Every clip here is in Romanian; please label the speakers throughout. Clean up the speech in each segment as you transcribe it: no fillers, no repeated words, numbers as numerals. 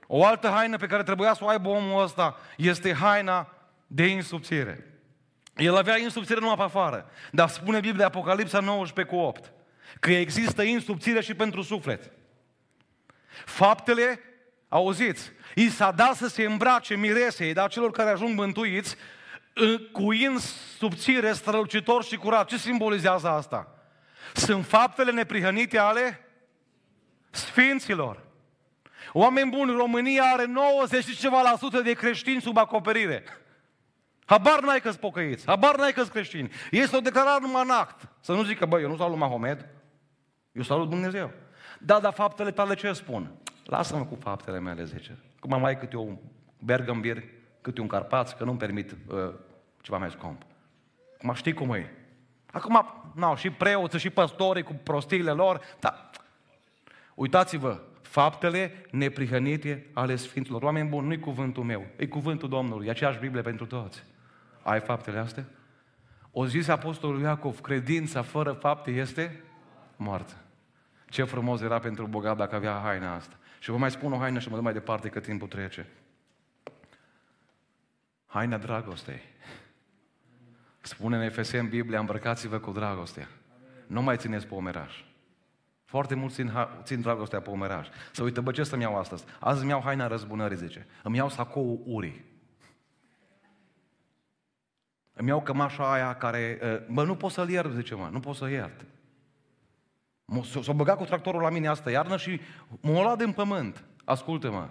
Speaker 1: O altă haină pe care trebuia să o aibă omul ăsta este haina de insubțire. El avea insubțire numai pe afară, dar spune Biblia, Apocalipsa 19:8, că există insubțire și pentru suflet. Faptele, auziți, i s-a dat să se îmbrace miresei, dar celor care ajung mântuiți, cu insubțire, strălucitor și curat. Ce simbolizează asta? Sunt faptele neprihănite ale sfinților. Oameni buni, România are 90 și ceva la sută de creștini sub acoperire. Habar n-ai că-s pocăiți, habar n-ai că-s creștini. Este o declarare numai în act. Să nu zică, băi, eu nu salut Mahomed, eu salut Dumnezeu. Da, dar faptele tale ce spun? Lasă-mă cu faptele mele, zice. Cum mai câte un bergambir, câte un carpaț, că nu-mi permit ceva mai scump. Acum știi cum e. Acum, și preoții și păstorii cu prostiile lor, dar uitați-vă, faptele neprihănite ale Sfinților. Oameni buni, nu-i cuvântul meu, e cuvântul Domnului, e aceeași Biblie pentru toți. Ai faptele astea? O zis Apostolul Iacov, credința fără fapte este moartă. Ce frumos era pentru bogat dacă avea haina asta. Și vă mai spun o haină și mă duc mai departe că timpul trece. Haina dragostei. Spune în Efeseni Biblia, îmbrăcați-vă cu dragostea. Nu mai țineți pe omeraș. Foarte mulți țin dragostea pe omeraș. Să uită, bă, ce să-mi iau astăzi? Azi îmi iau haina răzbunării, zice. Îmi iau sacoul urii. Îmi iau cămașa aia care, nu pot să-l iert, zice, nu pot să iert. S-a băgat cu tractorul la mine asta iarnă și m-a luat din pământ. Ascultă-mă.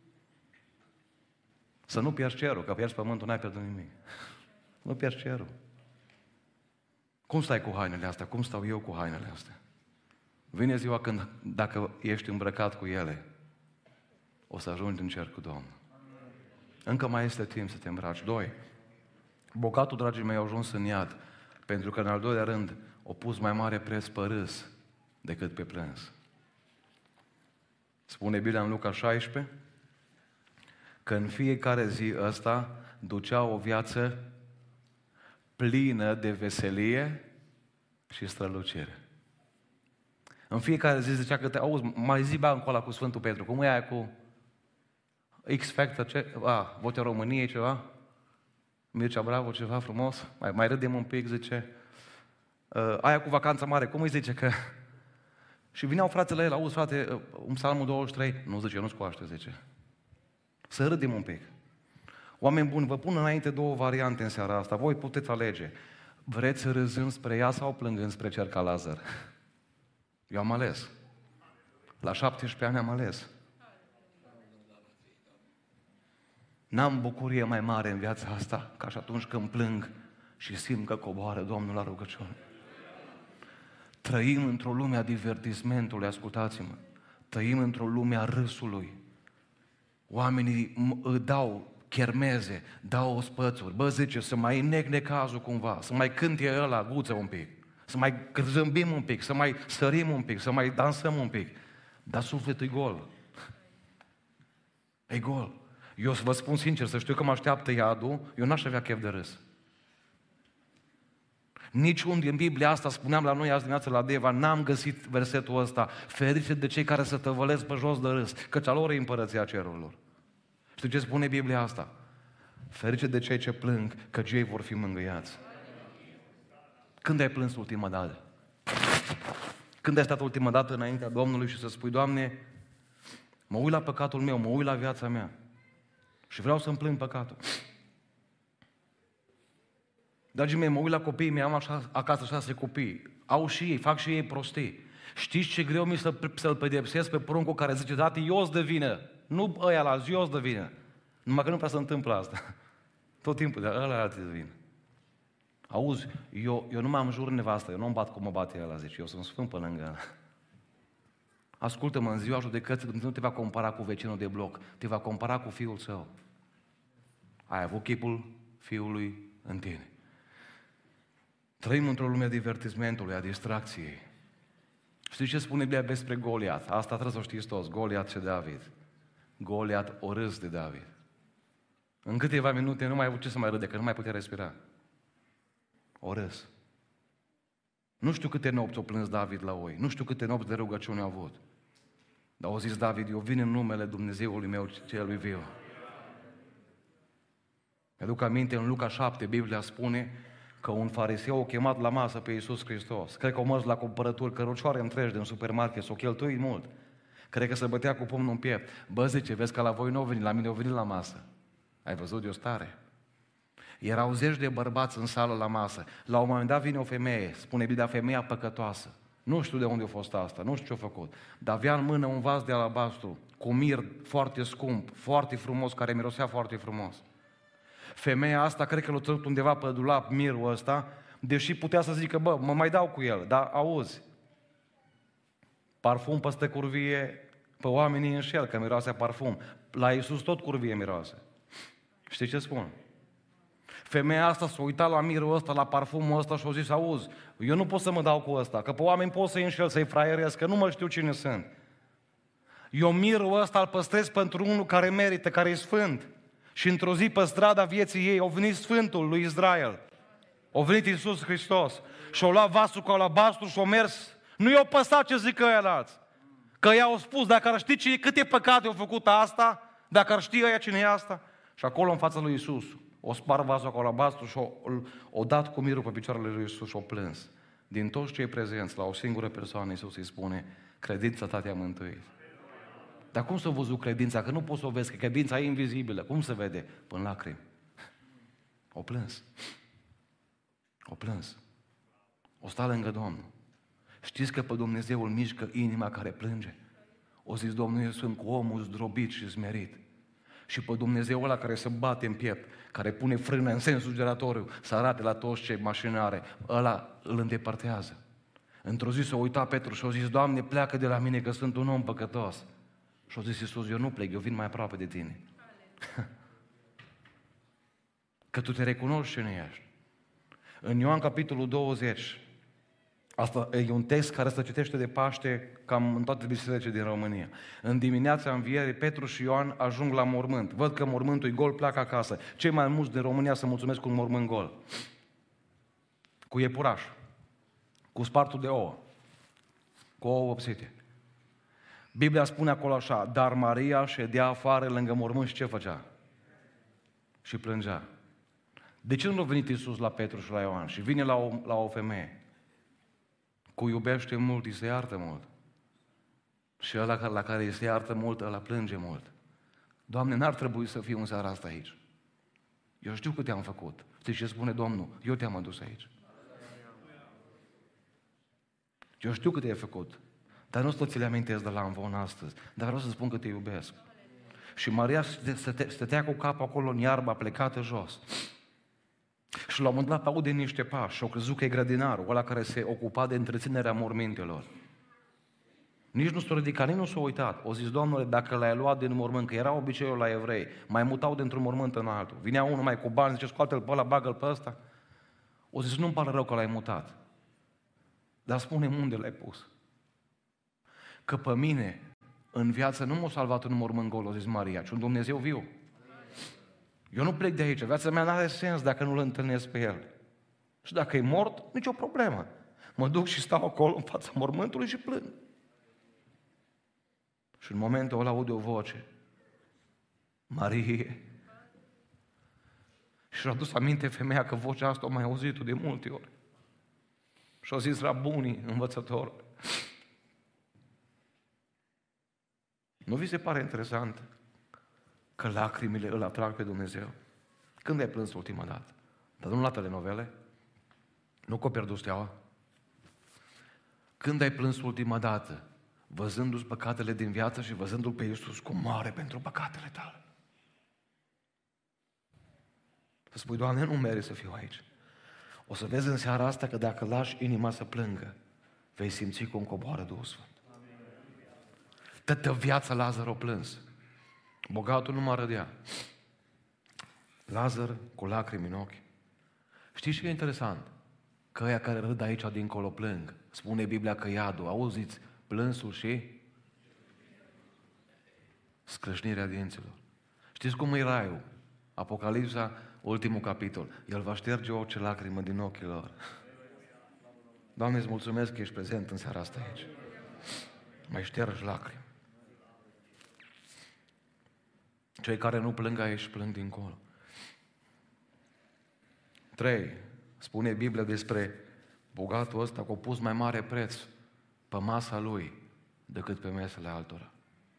Speaker 1: Să nu pierzi cerul, că pierzi pământul, n-ai pierdut nimic. Nu pierzi cerul. Cum stai cu hainele astea? Cum stau eu cu hainele astea? Vine ziua când, dacă ești îmbrăcat cu ele, o să ajungi în cer cu Domnul. Încă mai este timp să te îmbraci. 2. Bogatul, dragii mei, a ajuns în iad, pentru că, în al doilea rând, a pus mai mare preț pe râs decât pe plâns. Spune Biblia în Luca 16 că în fiecare zi ăsta ducea o viață plină de veselie și strălucire. În fiecare zi zicea că auzi, mai zi bea încolo cu Sfântul Petru, cum e aia cu X-Factor, Vocea României, ceva? Mircea Bravo, ceva frumos? Mai râdem un pic, zice. Aia cu Vacanța Mare, cum îi zice că... Și vineau fratele el, auzi frate, un Psalmul 23, nu zice, nu-ți coaște, zice. Să râdem un pic. Oameni buni, vă pun înainte 2 variante în seara asta, voi puteți alege. Vreți râzând spre ea sau plângând spre cer ca Lazar? Eu am ales. La 17 ani am ales. N-am bucurie mai mare în viața asta ca și atunci când plâng și simt că coboară Domnul la rugăciune. Trăim într-o lume a divertismentului, ascultați-mă. Trăim într-o lume a râsului. Oamenii dau chermeze, dau ospățuri. Bă, zice, să mai nec necazul cumva, să mai cânte ăla guță un pic, să mai zâmbim un pic, să mai sărim un pic, să mai dansăm un pic. Dar sufletul e gol. E gol. Eu să vă spun sincer, să știu că mă așteaptă iadul, eu n-aș avea chef de râs. Niciunde în Biblia asta, spuneam la noi azi dimineață la Deva, n-am găsit versetul ăsta, ferice de cei care se tăvălesc pe jos de râs, căci a lor e împărăția cerurilor. Știu ce spune Biblia asta? Ferice de cei ce plâng, căci ei vor fi mângâiați. Când ai plâns ultima dată? Când ai stat ultima dată înaintea Domnului și să spui, Doamne, mă uit la păcatul meu, mă uit la viața mea și vreau să-mi plâng păcatul. Dragii mei, mă uit la copiii mei, am acasă 6 copii, au și ei, fac și ei prostii. Știți ce greu mi să-l pedepsesc pe pruncul care zice, tati, eu-s de vină, nu ăia la zi, eu-s de vină. Numai că nu prea se întâmplă asta. Tot timpul, dar ăla alții de vină. Auzi, eu nu mă înjur nevastă, eu nu-mi bat cum mă bate ăla, zice, eu sunt sfânt pe lângă ăla. Ascultă-mă, în ziua judecății Dumnezeu nu te va compara cu vecinul de bloc, te va compara cu fiul său. Ai avut chipul fiului în tine. Trăim într-o lume a divertismentului, a distracției. Știți ce spune Biblia despre Goliat? Asta trebuie să o știți toți. Goliat și David. Goliat o râs de David. În câteva minute nu mai avut ce să mai râde, că nu mai putea respira. O râs. Nu știu câte nopți o plâns David la oi. Nu știu câte nopți de rugăciune a avut. Dar au zis David, eu vin în numele Dumnezeului meu celui viu. Mi-aduc aminte, în Luca 7, Biblia spune că un fariseu a chemat la masă pe Iisus Hristos. Cred că o mers la cumpărături, cărucioare întregi din supermarket, s-o cheltuit mult. Cred că se bătea cu pumnul în piept. Bă, zice, vezi că la voi nu au venit, la mine au venit la masă. Ai văzut, eu stare. Erau zeci de bărbați în sală la masă. La un moment dat vine o femeie, spune Biblia, femeia păcătoasă. Nu știu de unde a fost asta, nu știu ce a făcut. Dar avea în mână un vas de alabastru cu mir foarte scump, foarte frumos, care mirosea foarte frumos. Femeia asta, cred că l-a ținut undeva pe dulap mirul ăsta, deși putea să zică, bă, mă mai dau cu el, dar auzi, parfum peste curvie, pe oamenii înșel, că miroase parfum. La Iisus tot curvie miroase. Știi ce spun? Femeia asta s-a uitat la mirul ăsta, la parfumul ăsta și a zis, auzi, eu nu pot să mă dau cu ăsta, că pe oameni pot să-i înșel, să-i fraieresc, că nu mă știu cine sunt. Eu mirul ăsta îl păstrez pentru unul care merită, care e sfânt. Și într-o zi pe strada vieții ei a venit Sfântul lui Israel. A venit Iisus Hristos și a luat vasul cu alabastru și a mers. Nu i-a păsat ce zic ăilalți. Că i-au spus, dacă ar ști câte păcate au făcut asta, dacă ar ști ăia cine e asta. Și acolo în fața lui Iisus o spart vasul cu alabastru și o dat cu mirul pe picioarele lui Iisus și o plâns. Din toți cei prezenți, la o singură persoană, Iisus îi spune, credința ta te-a mântuit. Dar cum s-a văzut credința? Că nu poți să o vezi, că credința e invizibilă. Cum se vede? Până lacrimi. O plâns. O plâns. O sta lângă Domnul. Știți că pe Dumnezeu îl mișcă inima care plânge? O zis Domnul, eu sunt cu omul zdrobit și smerit. Și pe Dumnezeu ăla care se bate în piept, care pune frână în sensul giratoriu, să arate la toți ce mașină are, ăla îl îndepărtează. Într-o zi s-a uitat Petru și a zis, Doamne, pleacă de la mine că sunt un om păcătos. Și a zis Iisus, eu nu plec, eu vin mai aproape de tine. Că tu te recunoști cine ești. În Ioan capitolul 20, asta e un text care se citește de Paște cam în toate bisericile din România. În dimineața învierii, Petru și Ioan ajung la mormânt. Văd că mormântul e gol, pleacă acasă. Cei mai mulți din România se mulțumesc cu un mormânt gol. Cu iepuraș. Cu spartul de ouă. Cu ouă vopsite. Biblia spune acolo așa, dar Maria ședea afară lângă mormânt și ce făcea? Și plângea. De ce nu a venit Iisus la Petru și la Ioan și vine la o femeie? Cu iubește mult, îi se iartă mult. Și ăla la care îi se iartă mult, ăla plânge mult. Doamne, n-ar trebui să fiu în seara asta aici. Eu știu că te-am făcut. Știi ce spune Domnul? Eu te-am adus aici. Eu știu că te-ai făcut. Dar nu ți le amintesc de la Amvon astăzi. Dar vreau să spun că te iubesc. Și Maria stătea cu capul acolo în iarbă, plecată jos. Și la un moment dat aude niște pași și au crezut că e grădinarul, ăla care se ocupa de întreținerea mormintelor. Nici nu s-a ridicat, nici nu s-a uitat. O zis, Domnule, dacă l-ai luat din mormânt, că era obiceiul la evrei, mai mutau dintr-un mormânt în altul. Vinea unul mai cu bani, zice, scoate-l pe ăla, bagă-l pe ăsta. O zis, nu-mi pare rău că l-ai mutat. Dar spune-mi unde l-ai pus. Că pe mine, în viață, nu m-a salvat un mormânt gol, o zis Maria, ci un Dumnezeu viu. Eu nu plec de aici, viața mea n-are sens dacă nu-L întâlnesc pe El. Și dacă e mort, nicio problemă. Mă duc și stau acolo în fața mormântului și plâng. Și în momentul ăla aude o voce. Marie. Și a adus aminte femeia că vocea asta o mai auzit-o de multe ori. Și a zis Rabunii, învățător. Nu vi se pare interesant că lacrimile îl atrag pe Dumnezeu? Când ai plâns ultima dată? Dar nu la telenovele? Nu că o pierdut steaua? Când ai plâns ultima dată? Văzându-ți păcatele din viață și văzându-L pe Iisus cum moare pentru păcatele tale. Să spui, Doamne, nu mere să fiu aici. O să vezi în seara asta că dacă lași inima să plângă, vei simți cum coboară Duhul Sfânt. Toată viața Lazar o plâns. Bogatul nu mă râdea. Lazar cu lacrimi în ochi. Știți ce e interesant? Că ăia care râd aici dincolo plâng. Spune Biblia că iadul, auziți, plânsul și scrâșnirea dinților. Știți cum e raiul? Apocalipsa, ultimul capitol. El va șterge orice lacrimă din ochii lor. Doamne, îți mulțumesc că ești prezent în seara asta aici. Mai ștergi lacrimi. Cei care nu plâng aici, plâng dincolo. 3. Spune Biblia despre bogatul ăsta că a pus mai mare preț pe masa lui decât pe mesele altora.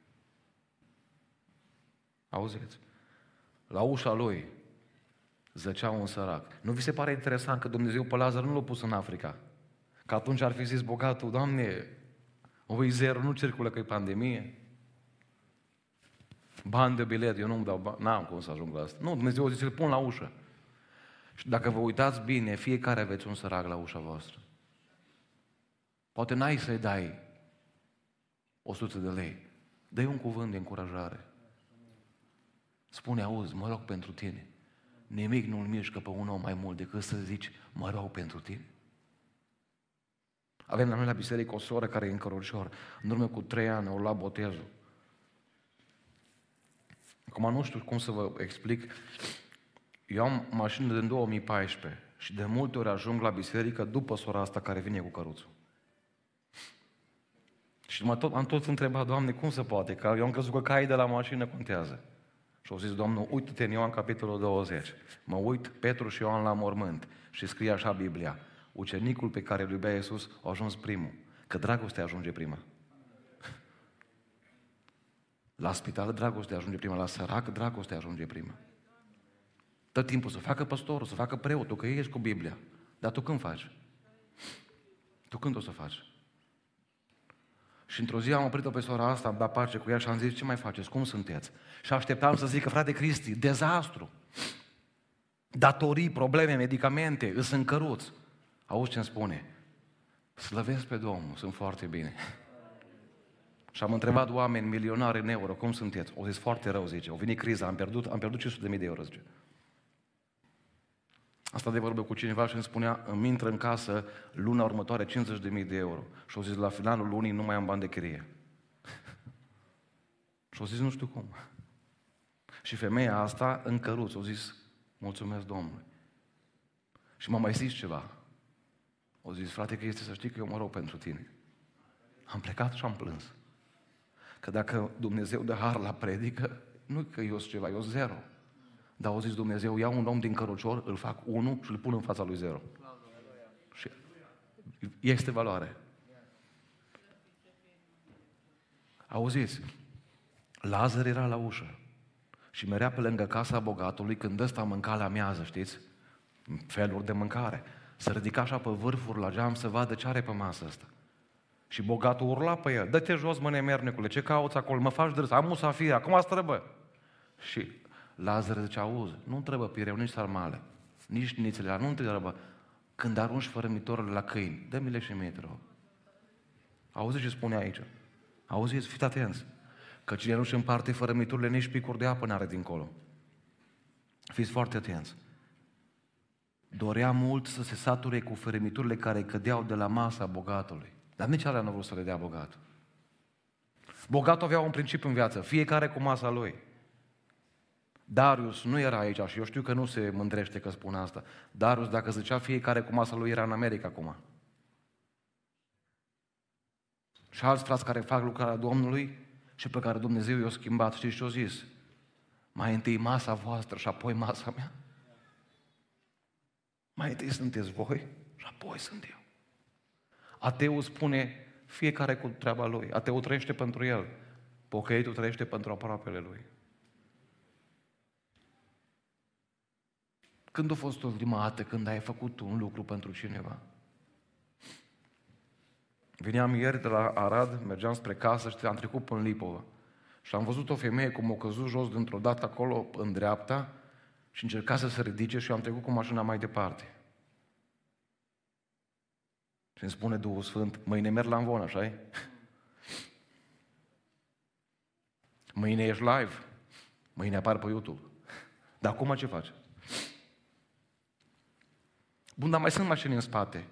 Speaker 1: Auziți? La ușa lui zăcea un sărac. Nu vi se pare interesant că Dumnezeu pe Lazar nu l-a pus în Africa? Că atunci ar fi zis bogatul, Doamne, o zero, nu circulă că e pandemie. Bani de bilet, eu nu-mi dau bani, n-am cum să ajung la asta. Nu, Dumnezeu zice, îl pun la ușă. Și dacă vă uitați bine, fiecare aveți un sărac la ușa voastră. Poate n-ai să-i dai 100 de lei. Dă-i un cuvânt de încurajare. Spune, auzi, mă rog pentru tine. Nimic nu-l mișcă pe un om mai mult decât să zici, mă rog pentru tine. Avem la noi la biserică o soră care e în Cărucior. În urmă cu 3 ani au luat botezul. Acum nu știu cum să vă explic. Eu am mașină din 2014 și de multe ori ajung la biserică după sora asta care vine cu căruțul. Și am tot întrebat, Doamne, cum se poate? Că eu am crezut că caii de la mașină contează. Și au zis, Domnul, uite-te în Ioan capitolul 20. Mă uit, Petru și Ioan la mormânt și scrie așa Biblia. Ucenicul pe care îl iubea Iisus a ajuns primul. Că dragostea ajunge prima. La spital dragostea ajunge prima, la sărac dragostea ajunge prima. Tot timpul să facă păstorul, să facă preotul, că ești cu Biblia. Dar tu când faci? Tu când o să faci? Și într-o zi am oprit-o pe sora asta, am dat pace cu ea și am zis, ce mai faceți? Cum sunteți? Și așteptam să zică, frate Cristi, dezastru. Datorii, probleme, medicamente, îs în căruț. Auzi ce-mi spune? Slăvesc pe Domnul, sunt foarte bine. Și am întrebat oameni milionari în euro, cum sunteți? O zis, foarte rău, zice. Au venit criza, am pierdut 500.000 de euro, zice. Asta de vorbă cu cineva și îmi spunea, îmi intră în casă luna următoare 50.000 de euro. Și au zis, la finalul lunii nu mai am bani de chirie. Și au zis, nu știu cum. Și femeia asta, în căruț, au zis, mulțumesc Domnului. Și m-a mai zis ceva. Au zis, frate, că este să știi că eu mă rog pentru tine. Am plecat și am plâns. Că dacă Dumnezeu dă har la predică, nu că eu sunt ceva, eu sunt 0. Dar au zis Dumnezeu, iau un om din Cărucior, îl fac 1 și îl pun în fața lui 0. Și este valoare. Auziți, Lazar era la ușă și merea pe lângă casa bogatului când ăsta mânca la amiază, știți? Feluri de mâncare. Se ridica așa pe vârfuri la geam să vadă ce are pe masă asta. Și bogatul urla pe el, dă-te jos, mă, nemernicule, ce cauți acolo, mă faci drâs, am musafir, acum străbă. Și Lazar zice, auzi, nu trebuie pireu, nici sarmale, nici nițele, nu trebuie. Când arunci fărâmitorul la câini, dă-mi-le și mie, te rog. Auziți ce spune aici? Auziți, fiți atenți, că cine nu-și împarte fărâmiturile, nici picuri de apă n-are dincolo. Fiți foarte atenți. Dorea mult să se sature cu fărâmiturile care cădeau de la masa bogatului. Dar nici alea nu vreau să le dea bogatul. Bogatul avea un principiu în viață, fiecare cu masa lui. Darius nu era aici și eu știu că nu se mândrește că spune asta. Darius, dacă zicea fiecare cu masa lui, era în America acum. Și alți frați care fac lucrarea Domnului și pe care Dumnezeu i-a schimbat, știți ce-o zis? Mai întâi masa voastră și apoi masa mea. Mai întâi sunteți voi și apoi sunt eu. Ateul spune fiecare cu treaba lui. Ateul trăiește pentru el. Pocăitul trăiește pentru aproapele lui. Când a fost ultima dată când ai făcut un lucru pentru cineva? Veneam ieri de la Arad, mergeam spre casă și am trecut până Lipova. Și am văzut o femeie cum o căzut jos dintr-o dată acolo în dreapta și încerca să se ridice și eu am trecut cu mașina mai departe. Și îmi spune Duhul Sfânt, mâine merg la Amvon, așa-i? Mâine ești live, mâine apar pe YouTube. Dar acum ce faci? Bun, dar mai sunt mașini în spate.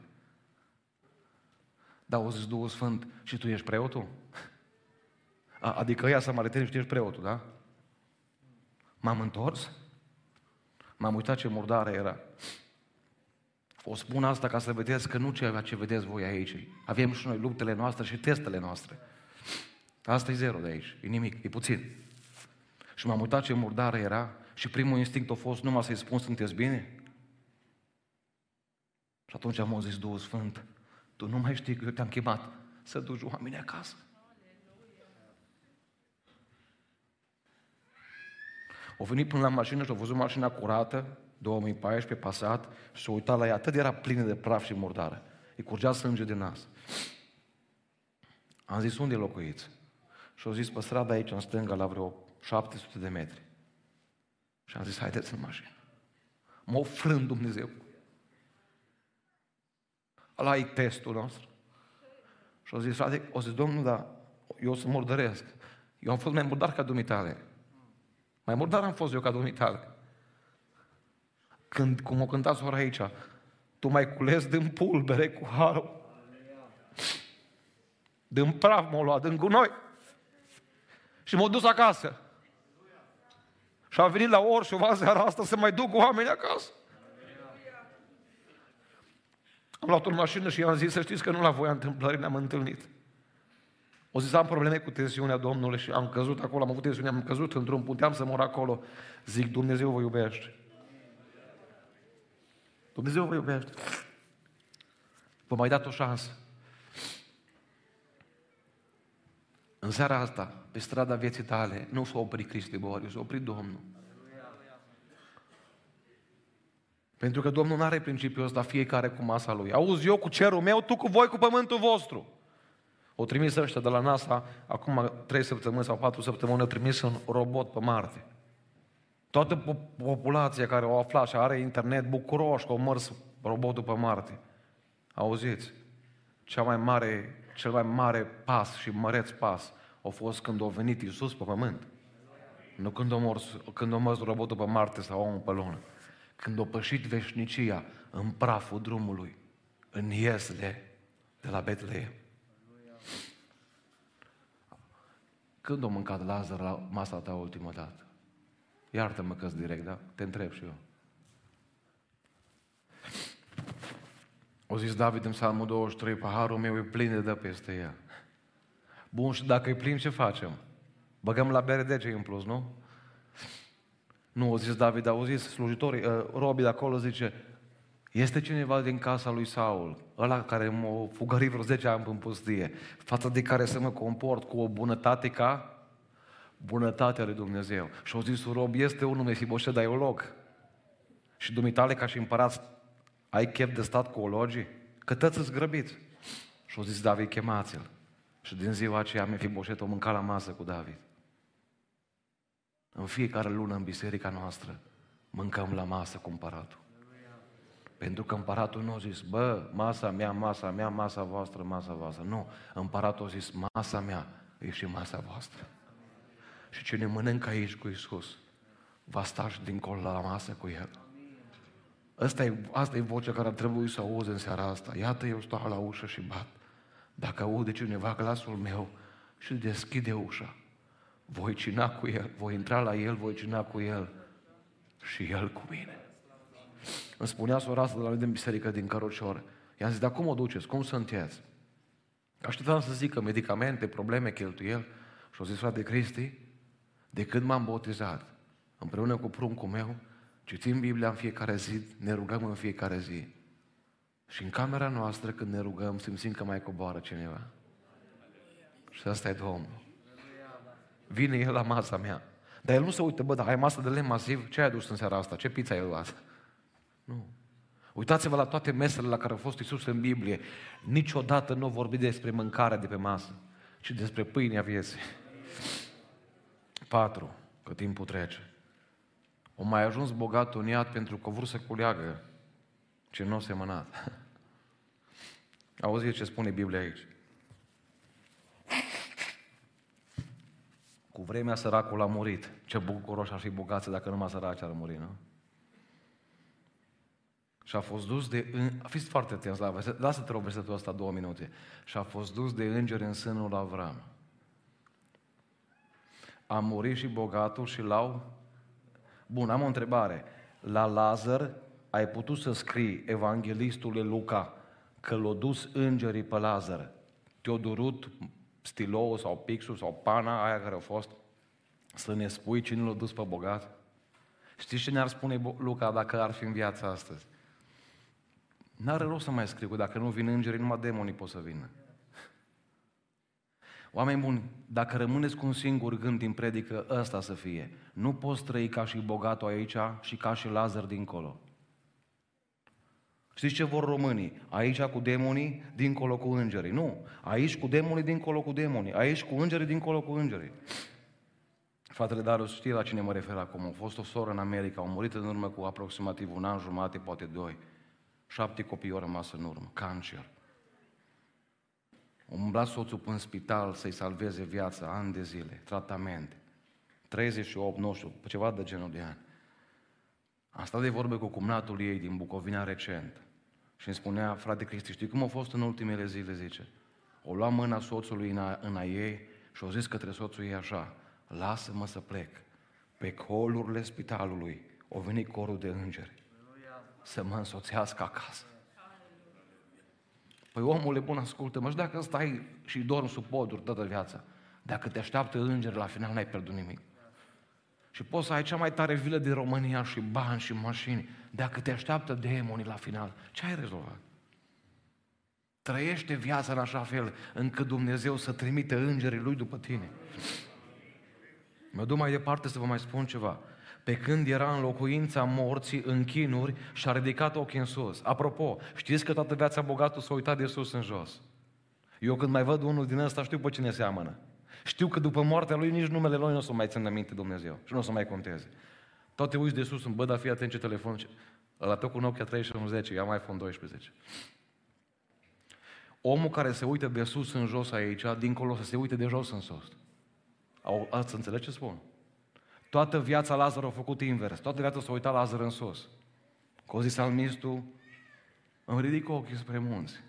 Speaker 1: Dar o zis Duhul Sfânt, și tu ești preotul? Adică ăia samariteni și tu ești preotul, da? M-am întors, m-am uitat ce murdară era. O spun asta ca să vedeți că nu ceea ce vedeți voi aici. Avem și noi luptele noastre și testele noastre. Asta e 0 de aici, e nimic, e puțin. Și m-am uitat ce murdară era și primul instinct a fost numai să-i spun, sunteți bine? Și atunci am zis, Duhul Sfânt, tu nu mai știi că eu te-am chemat să duci oamenii acasă. Au venit până la mașină și au văzut mașina curată, 2014, Passat, și s-au uitat la ea. Atât era plină de praf și murdară. Îi curgea sânge din nas. Am zis, unde locuiți? Și au zis, pe strada aici, în stânga, la vreo 700 de metri. Și am zis, haideți în mașină. M-a frânt Dumnezeu. Ăla e testul nostru. Și au zis, frate, o zis, Domnul, dar eu o să murdăresc. Eu am fost mai murdar ca dumitale. Mai murdar am fost eu ca dumitale. Când, cum o cânta sora aici, tu mai cules din pulbere cu harul. Din praf m-o luat, din gunoi. Și m-a dus acasă. Și am venit la Orșova seara asta să mai duc oamenii acasă. Am luat o mașină și i-am zis, să știți că nu la voia întâmplării ne-am întâlnit. O zis, am probleme cu tensiunea, Domnule, și am căzut acolo, am avut tensiune, am căzut în drum, puteam să mor acolo. Zic, Dumnezeu vă iubește. Dumnezeu vă iubește. Vă mai dat o șansă. În seara asta, pe strada vieții tale, nu s-a oprit Cristi Boriu, s-a oprit Domnul. Pentru că Domnul nu are principiul ăsta, fiecare cu masa lui. Auzi, eu cu cerul meu, tu cu voi cu pământul vostru. O trimis ăștia de la NASA, acum 3 săptămâni sau 4 săptămâni, au trimis un robot pe Marte. Toată populația care o aflat și are internet bucuroși că au mers robotul pe Marte. Auziți? Cel mai mare pas și măreț pas a fost când a venit Iisus pe pământ. Nu când a mers robotul pe Marte sau omul pe lună. Când a pășit veșnicia în praful drumului, în Iesle de la Betleem. Când a mâncat Lazar la masa ta ultima dată? Iartă-mă că-s direct, da? Te întreb și eu. O zis David în Psalmul 23, paharul meu e plin de dă peste el. Bun, și dacă e plin, ce facem? Băgăm la bere dege în plus, nu? Nu, o zis David, au zis slujitorii, robii de acolo, zice, este cineva din casa lui Saul, ăla care m-a fugărit vreo 10 ani în pustie, față de care să mă comport cu o bunătate ca bunătatea lui Dumnezeu. Și au zis, rob, este unul Mefiboset, dar e o loc. Și dumitale ca și împărați, ai chef de stat cu ologii? Că tăți-ți grăbiți. Și au zis David, chemați-l. Și din ziua aceea Mefiboset o mânca la masă cu David. În fiecare lună în biserica noastră mâncăm la masă cu împăratul. Pentru că împăratul nu a zis, bă, masa mea, masa voastră, masa voastră. Nu, împăratul a zis, masa mea e și masa voastră. Și cine mănâncă aici cu Iisus, va sta și dincolo la masă cu El. Asta e vocea care ar trebui să auzi în seara asta. Iată, eu stau la ușă și bat. Dacă aude cineva glasul meu și deschide ușa, voi cina cu El, voi intra la El, voi cina cu El și El cu mine. Îmi spunea sora asta de la noi din biserică din Cărucior. I-am zis, dar cum o duceți? Cum sunteți? Așteptam să zică medicamente, probleme, cheltuieli. Și-o zis, frate Cristi, de când m-am botezat, împreună cu pruncul meu, citim Biblia în fiecare zi, ne rugăm în fiecare zi. Și în camera noastră, când ne rugăm, simțim că mai coboară cineva. Și ăsta e Domnul. Vine El la masa mea. Dar El nu se uită, bă, dar ai masă de lemn masiv? Ce ai adus în seara asta? Ce pizza ai luat? Nu. Uitați-vă la toate mesele la care a fost Iisus în Biblie. Niciodată nu vorbi despre mâncarea de pe masă, ci despre pâinea vieții. 4. Că timpul trece. O mai ajuns bogatul în iad pentru că a vrut să culeagă ce nu a semănat. Auziți ce spune Biblia aici? Cu vremea săracul a murit. Ce bucuroși ar fi bogații dacă numai săraci ar muri, nu? Și a fost dus de... Fiți foarte atenți la verset. Lasă-te rog versetul ăsta 2 minute. Și a fost dus de îngeri în sânul Avram. A murit și bogatul și l-au... Bun, am o întrebare. La Lazar ai putut să scrii evanghelistule Luca că l-au dus îngerii pe Lazar. Te-a durut stilou sau pixul sau pana aia care a fost Să ne spui cine l-a dus pe bogat? Știți ce ne-ar spune Luca dacă ar fi în viața astăzi? N-are rost să mai scriu, că dacă nu vin îngerii, numai demonii pot să vină. Oameni buni, dacă rămâneți cu un singur gând din predică, ăsta să fie. Nu poți trăi ca și bogatul aici și ca și Lazar dincolo. Știți ce vor românii? Aici cu demonii, dincolo cu îngerii. Nu, aici cu demonii, dincolo cu demonii. Aici cu îngerii, dincolo cu îngerii. Fratele Darius știe la cine mă refer acum. A fost o soră în America, a murit în urmă cu aproximativ 1 an jumate, poate 2. 7 copii au rămas în urmă, cancer. A umblat soțul până în spital să-i salveze viața, ani de zile, tratamente. 38, nu știu, ceva de genul de ani. Am stat de vorbe cu cumnatul ei din Bucovina recent și îmi spunea, frate Cristi, știi cum a fost în ultimele zile, zice? O lua mâna soțului în a ei și o zis către soțul ei așa, lasă-mă să plec. Pe colurile spitalului o venit corul de îngeri să mă însoțească acasă. Păi omule bun, ascultă-mă, și dacă stai și dormi sub poduri toată viața, dacă te așteaptă îngeri, la final n-ai pierdut nimic. Și poți să ai cea mai tare vilă din România și bani și mașini, dacă te așteaptă demonii la final, ce ai rezolvat? Trăiește viața în așa fel încât Dumnezeu să trimite îngerii Lui după tine. Mă duc mai departe să vă mai spun ceva. Pe când era în locuința morții, în chinuri, și-a ridicat ochii în sus. Apropo, știți că toată viața bogatul s-a uitat de sus în jos. Eu când mai văd unul din ăsta, știu pe cine seamănă. Știu că după moartea lui nici numele lui nu o să mai țină minte Dumnezeu și nu o să mai conteze. Tot te uiți de sus, bă, dar fii atent ce telefon. Ăla tot cu Nokia 3110, ia mai iPhone 12. Omul care se uită de sus în jos aici, dincolo să se uite de jos în sus. Ați înțeles ce spun? Toată viața Lazar a făcut invers. Toată viața s-a uitat Lazar în sus. Că o zis salmistul, îmi ridic ochii spre munți.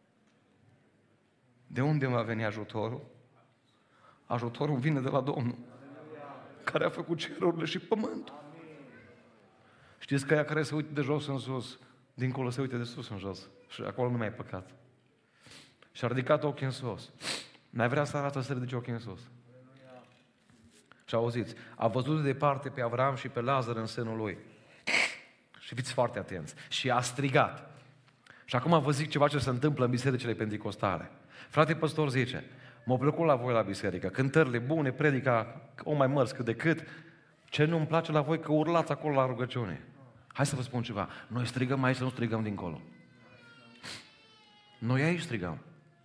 Speaker 1: De unde va veni ajutorul? Ajutorul vine de la Domnul, care a făcut cerurile și pământul. Știți că ea care se uită de jos în sus, dincolo se uită de sus în jos. Și acolo nu mai e păcat. Și-a ridicat ochii în sus. N-ai vrea să arată să ridice ochii în sus. Și auziți, a văzut de departe pe Avram și pe Lazar în sânul lui. Și fiți foarte atenți. Și a strigat. Și acum vă zic ceva ce se întâmplă în bisericile penticostale. Frate păstor zice, m-a plăcut la voi la biserică, cântările bune, predica o mai mărți cât de cât. Ce nu-mi place la voi că urlați acolo la rugăciune. Hai să vă spun ceva. Noi strigăm aici, să nu strigăm dincolo. Noi aici strigăm.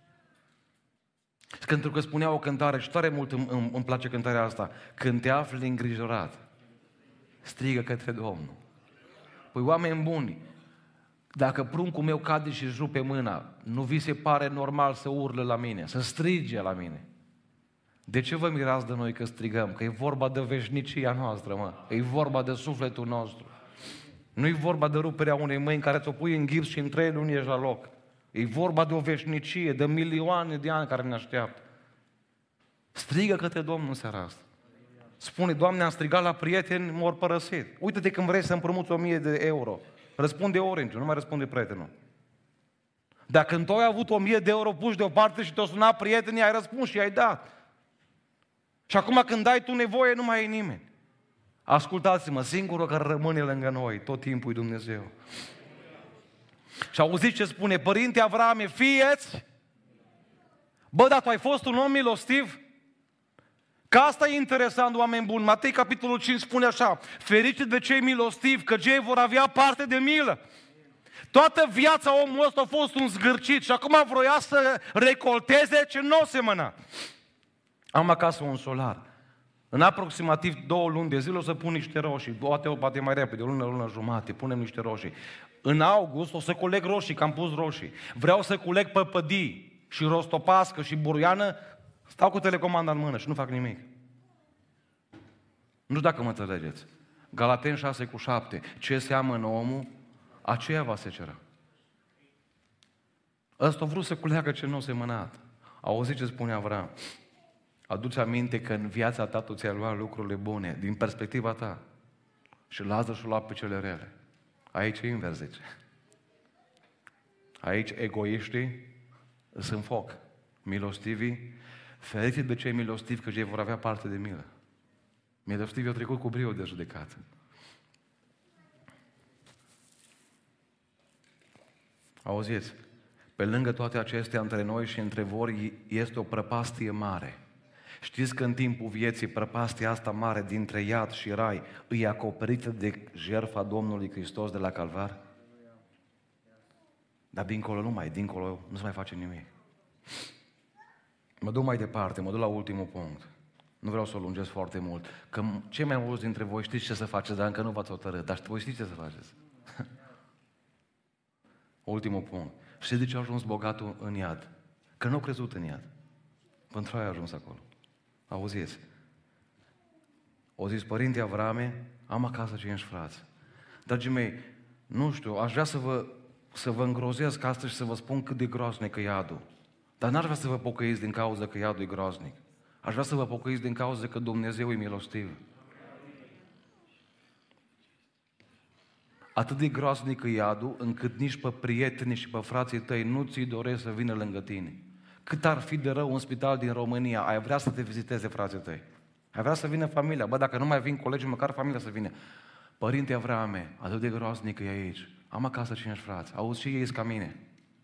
Speaker 1: Pentru că spunea o cântare și tare mult îmi place cântarea asta. Când te afli îngrijorat, strigă către Domnul. Păi oameni buni, dacă pruncul meu cade și își rupe mâna, nu vi se pare normal să urle la mine, să strige la mine? De ce vă mirați de noi că strigăm? Că e vorba de veșnicia noastră, mă. E vorba de sufletul nostru. Nu e vorba de ruperea unei mâini care ți-o pui în gips și în 3 luni ești la loc. E vorba de o veșnicie, de milioane de ani care ne așteaptă. Strigă către Domnul în seara asta. Spune, Doamne, am strigat la prieteni, m-au părăsit. Uită-te când vrei să împrumuți 1000 de euro. Răspunde Orange, nu mai răspunde prietenul. Dacă când tu ai avut 1000 de euro puși deoparte și te-o suna prietenii, ai răspuns și ai dat. Și acum când ai tu nevoie, nu mai e nimeni. Ascultați-mă, singurul care rămâne lângă noi, tot timpul e Dumnezeu. Și auziți ce spune Părinte Avrame, fieți? Bă, dar tu ai fost un om milostiv? Că asta e interesant, oameni buni. Matei, capitolul 5 spune așa, ferice de cei milostivi, că cei vor avea parte de milă. Toată viața omul ăsta a fost un zgârcit și acum vroia să recolteze ce nu o semăna. Am acasă un solar. În aproximativ 2 luni de zile o să pun niște roșii, poate mai repede, o lună jumate, punem niște roșii. În august o să culeg roșii, că am pus roșii. Vreau să culeg păpădii și rostopască și buruiană, stau cu telecomanda în mână și nu fac nimic. Nu știu dacă mă înțelegeți. Galateni 6:7. Ce seamănă omul, aceea va secera. Ăsta a vrut să culeagă ce nu a semănat. Auziți ce spune Avram? Adu-ți aminte că în viața ta tu ți-ai luat lucrurile bune, din perspectiva ta. Și Lazar și-a luat pe cele rele. Aici e invers, zice. Aici egoiștii sunt în foc. Milostivii, feriți de cei milostivi, că ei vor avea parte de milă. Milostiv i-a trecut cu brio de judecată. Auziți, pe lângă toate acestea, între noi și între voi este o prăpastie mare. Știți că în timpul vieții prăpastia asta mare dintre iad și rai îi acoperită de jertfa Domnului Hristos de la Calvar? Dar dincolo nu se mai face nimic. Mă duc mai departe, mă duc la ultimul punct. Nu vreau să o lungesc foarte mult. Că cei mai mulți dintre voi știți ce să faceți, dar încă nu v-ați hotărât. Dar voi știți ce să faceți. Ultimul punct. Știți de ce a ajuns bogatul în iad? Că nu a crezut în iad. Pentru aia a ajuns acolo. Auziți? O zis, părinte Avrame, am acasă 5 frați. Dragii mei, nu știu, aș vrea să vă îngrozesc astăzi și să vă spun cât de groaznic e iadul. Dar n-aș vrea să vă pocăiți din cauza că iadul e groaznic. Aș vrea să vă pocăiți din cauza că Dumnezeu e milostiv. Atât de groaznic e iadul, încât nici pe prietenii și pe frații tăi nu ți-i doresc să vină lângă tine. Cât ar fi de rău un spital din România, ai vrea să te viziteze frații tăi. Ai vrea să vină familia. Bă, dacă nu mai vin colegii, măcar familia să vină. Părinte Avrame, atât de groaznic e aici. Am acasă 5 frați. Auzi, și ei ca mine.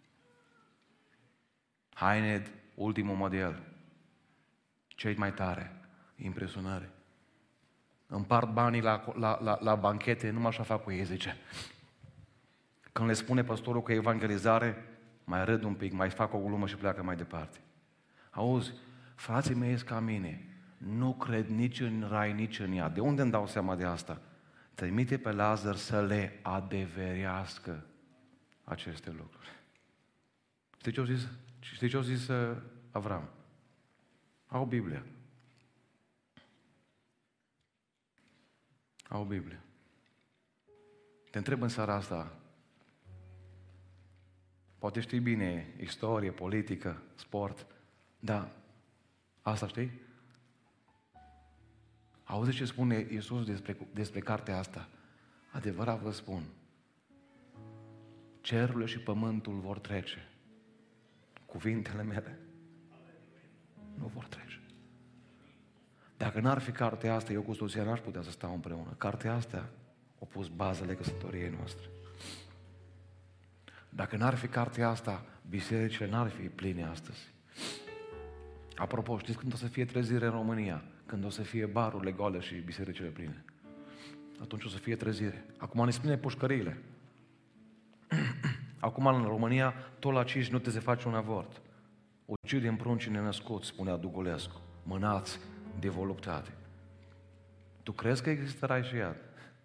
Speaker 1: Haine, ultimul model. Cei mai tare. Impresionare. Împart banii la banchete, numai așa fac cu ei, zice. Când le spune păstorul că e evangelizare, mai râd un pic, mai fac o glumă și pleacă mai departe. Auzi, frații mei sunt ca mine. Nu cred nici în rai, nici în iad. De unde îmi dau seama de asta? Trimite pe Lazar să le adeverească aceste lucruri. Știi ce au zis Avram? Au Biblia. Au Biblie. Te întreb în seara asta, poate știi bine istorie, politică, sport, dar asta știi? Auzi ce spune Iisus despre cartea asta? Adevărat vă spun, cerurile și pământul vor trece. Cuvintele mele nu vor trece. Dacă n-ar fi cartea asta, eu cu soția n-aș putea să stau împreună. Cartea asta a pus bazele căsătoriei noastre. Dacă n-ar fi cartea asta, bisericile n-ar fi pline astăzi. Apropo, știți când o să fie trezire în România? Când o să fie barurile goale și bisericile pline. Atunci o să fie trezire. Acum ne spune pușcăriile. Acum în România, tot la 5 minute se face un avort. Ucidem pruncii nenăscuți, spunea Dugulescu. Mânați de voluptate. Tu crezi că există rai și iad?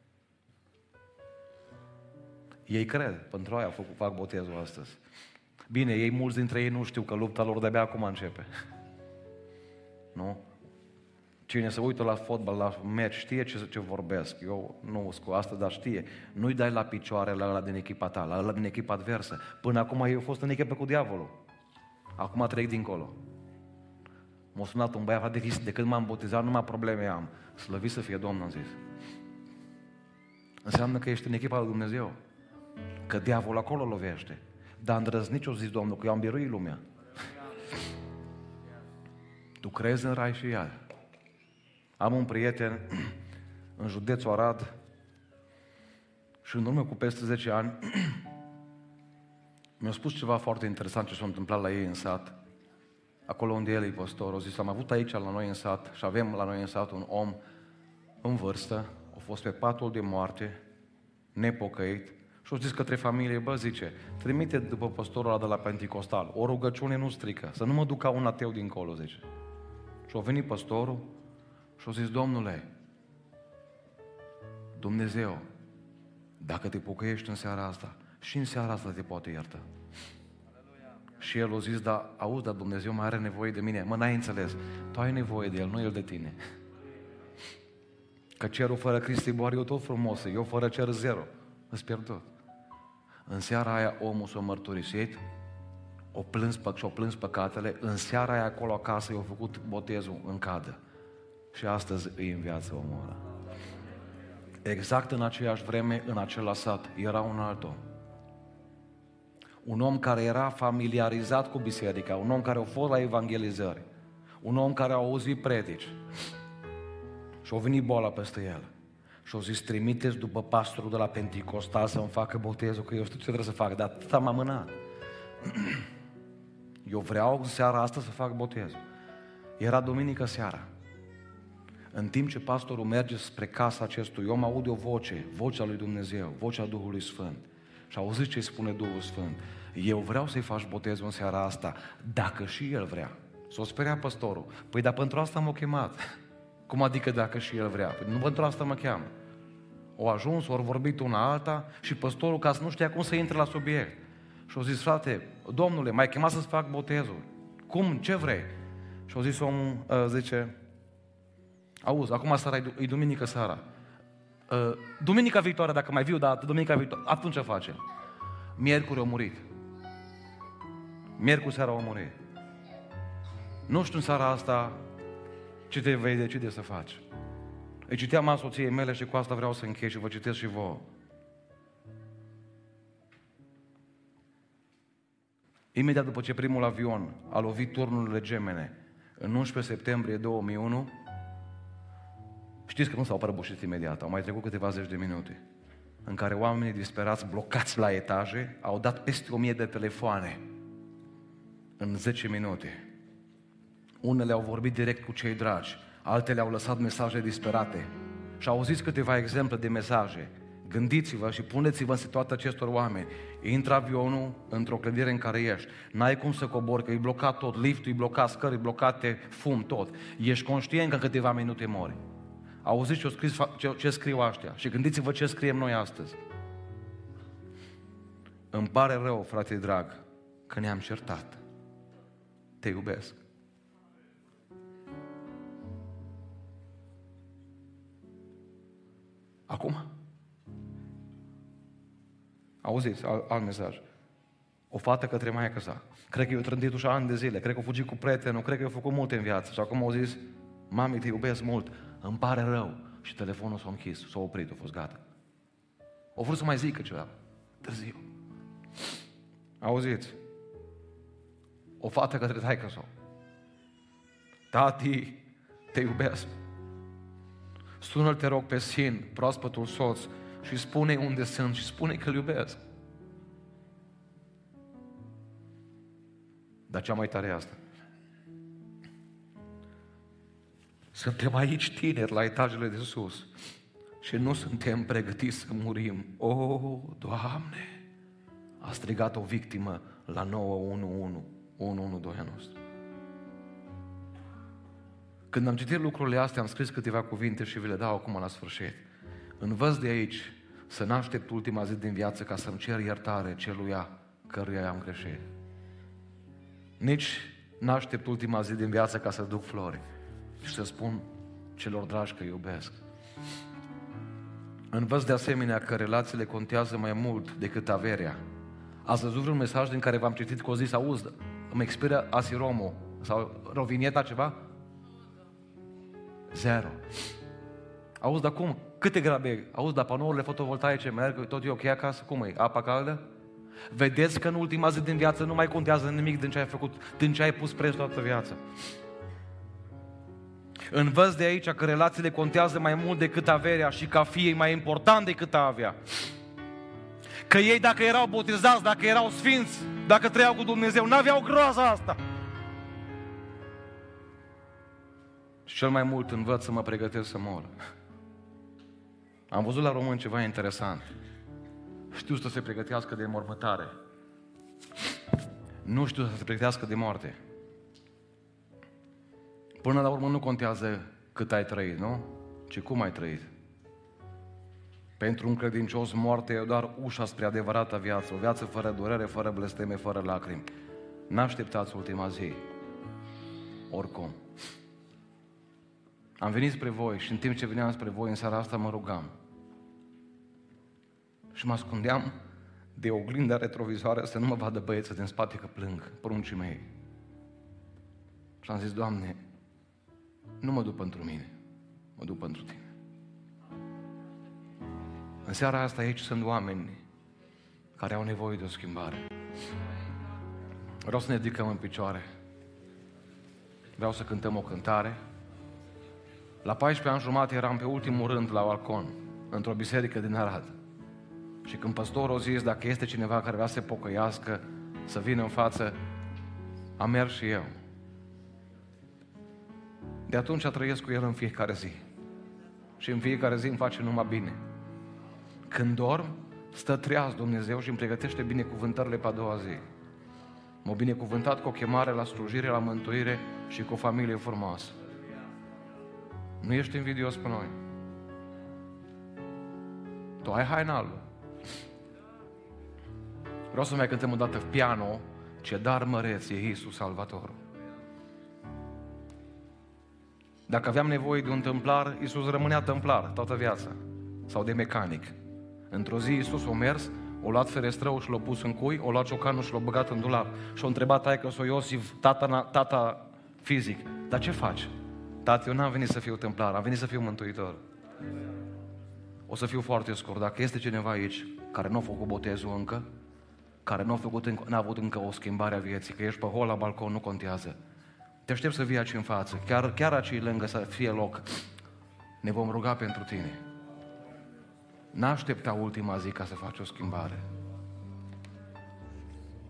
Speaker 1: Ei cred, pentru aia fac botezul astăzi. Bine, ei mulți dintre ei nu știu că lupta lor de-abia acum începe. Nu? Cine se uită la fotbal, la meci, știe ce vorbesc. Eu nu cu asta, dar știe. Nu-i dai la picioare la ăla din echipa ta, la ăla din echipa adversă. Până acum eu au fost în echipă cu diavolul. Acum trec dincolo. M-a sunat un băiat, de când m-am botezat, numai probleme am. Slăvit să fie Domnul, am zis. Înseamnă că ești în echipa lui Dumnezeu. Că diavolul acolo lovește. Dar îndrăznici, o zis Domnul, că eu am biruit lumea. Tu crezi în rai și iad. Am un prieten în județul Arad și în urmă cu peste 10 ani mi-a spus ceva foarte interesant ce s-a întâmplat la ei în sat. Acolo unde el e păstor, au zis, am avut aici la noi în sat și avem la noi în sat un om în vârstă, a fost pe patul de moarte, nepocăit, și au zis către familie, bă, zice, trimite după păstorul ăla de la Pentecostal, o rugăciune nu strică, să nu mă duc ca un ateu dincolo, zice. Și a venit păstorul și a zis, Domnule, Dumnezeu, dacă te pocăiești în seara asta, și în seara asta te poate ierta. Și el a zis, dar auzi, dar Dumnezeu mai are nevoie de mine. Mă, n-ai înțeles. Tu ai nevoie de el, nu el de tine. Că cerul fără Cristi Boar e tot frumos, eu fără cer zero. Îți pierdut. În seara aia omul s-a mărturisit, și-o plâns păcatele, în seara aia acolo acasă i-a făcut botezul în cadă. Și astăzi îi în viață omul ăla. Exact în aceeași vreme, în acel sat, era un alt om. Un om care era familiarizat cu biserica, un om care a fost la evangelizări, un om care a auzit predici. Și a venit boala peste el. Și au zis, trimiteți după pastorul de la Penticostal să-mi facă botezul, că eu știu ce trebuie să fac, dar atâta m-a mânat. Eu vreau în seara asta să fac botezul. Era duminică seara. În timp ce pastorul merge spre casa acestui om, aude o voce, vocea lui Dumnezeu, vocea Duhului Sfânt. Și auziți ce spune Duhul Sfânt. Eu vreau să-i faci botezul în seara asta, dacă și el vrea. S-o speria păstorul. Păi, dar pentru asta m-a chemat. Cum adică dacă și el vrea? Păi nu pentru asta mă cheamă. Au ajuns, au vorbit una alta și păstorul, ca să nu știa cum să intre la subiect. Și au zis, frate, domnule, m-ai chemat să-ți fac botezul. Cum? Ce vrei? Și au zis omul, zice, auzi, acum seara e duminică seara. Duminica viitoare, dacă mai viu, dar duminica viitoare, atunci ce face? Miercuri a murit. Miercuri seara a murit. Nu știu în seara asta ce te vei decide să faci. Îi citeam a soției mele și cu asta vreau să închei și vă citesc și vouă. Imediat după ce primul avion a lovit turnurile gemene, în 11 septembrie 2001, știți că nu s-au prăbușit imediat, au mai trecut câteva zeci de minute, în care oamenii disperați, blocați la etaje, au dat peste 1000 de telefoane în 10 minute. Unele au vorbit direct cu cei dragi, altele au lăsat mesaje disperate. Și auziți câteva exemple de mesaje. Gândiți-vă și puneți-vă în situația acestor oameni. Intră avionul într-o clădire în care ești. N-ai cum să cobori, că e blocat tot, liftul e blocat, scări blocate, fum, tot. Ești conștient că în câteva minute mori. Auziți ce scriu ăștia și gândiți-vă ce scriem noi astăzi. Îmi pare rău, frate drag, că ne-am certat. Te iubesc. Acum? Auziți, alt mesaj. O fată către maică sa. Cred că i-a trântit ușa ani de zile, cred că a fugit cu prietenul, cred că i-a făcut multe în viață. Și acum au zis, mami, te iubesc mult, îmi pare rău. Și telefonul s-a închis, s-a oprit, a fost gata. O vrut să mai zică ceva. Târziu. Auziți? O fată către taică-s-o. Tati, te iubesc. Sună-l, te rog, pe Sin, proaspătul soț, și spune unde sunt și spune că îl iubesc. Dar cea mai tare e asta. Suntem aici tineri la etajele de sus și nu suntem pregătiți să murim. O, Doamne! A strigat o victimă la 911, 112 a nostru. Când am citit lucrurile astea, am scris câteva cuvinte și vi le dau acum la sfârșit. Învăț de aici să n-aștept ultima zi din viață ca să-mi cer iertare celuia căruia am greșit. Nici n-aștept ultima zi din viață ca să duc flori și să spun celor dragi că iubesc. Învăț de asemenea că relațiile contează mai mult decât averea. Ați văzut un mesaj din care v-am citit că o zis, auzi, îmi expiră asiromul sau rovinieta ceva? 0. Auzi, dar cum? Câte grabe? Auzi, dar panourile fotovoltaice merg, tot e ok acasă? Cum e? Apa caldă? Vedeți că în ultima zi din viață nu mai contează nimic din ce ai făcut, din ce ai pus preț toată viața. Învăț de aici că relațiile contează mai mult decât averea și că a fi e mai important decât a avea. Că ei, dacă erau botezați, dacă erau sfinți, dacă trăiau cu Dumnezeu, n-aveau groaza asta. Și cel mai mult învăț să mă pregătesc să mor. Am văzut la români ceva interesant. Știu să se pregătească de mormântare. Nu știu să se pregătească de moarte. Până la urmă nu contează cât ai trăit, nu? Ci cum ai trăit. Pentru un credincios, moartea e doar ușa spre adevărata viață. O viață fără durere, fără blesteme, fără lacrimi. N-așteptați ultima zi. Oricum. Am venit spre voi și în timp ce veneam spre voi în seara asta mă rugam. Și mă ascundeam de oglinda retrovizoară să nu mă vadă băieții din spate că plâng, pruncii mei. Și am zis, Doamne, nu mă duc pentru mine, mă duc pentru Tine. În seara asta aici sunt oameni care au nevoie de o schimbare. Vreau să ne ridicăm în picioare. Vreau să cântăm o cântare. La 14 ani jumate eram pe ultimul rând la balcon, într-o biserică din Arad. Și când păstorul a zis, dacă este cineva care vrea să se pocăiască, să vină în față, am mers și eu. De atunci trăiesc cu el în fiecare zi. Și în fiecare zi îmi face numai bine. Când dorm, stă treaz Dumnezeu și îmi pregătește binecuvântările pe a doua zi. M-a binecuvântat cu o chemare la slujire, la mântuire și cu o familie frumoasă. Nu ești invidios pe noi. Tu ai haina albă. Vreau să mai cântăm o dată piano, ce dar măreț e Iisus Salvatorul. Dacă aveam nevoie de un tâmplar, Iisus rămânea tâmplar toată viața. Sau de mecanic. Într-o zi Iisus a mers, o luat ferestrăul și l-a pus în cui, o luat ciocanul și l-a băgat în dulap. Și a întrebat taică-s-o Iosif, tata fizic, dar ce faci? Tati, eu n-am venit să fiu tâmplar, am venit să fiu mântuitor. O să fiu foarte scurt. Dacă este cineva aici care nu a făcut botezul încă, care n-a avut încă o schimbare a vieții, că ești pe hol la balcon, nu contează. Te aștept să vii aici în față, chiar aici lângă să fie loc. Ne vom ruga pentru tine. N-aștepta ultima zi ca să faci o schimbare.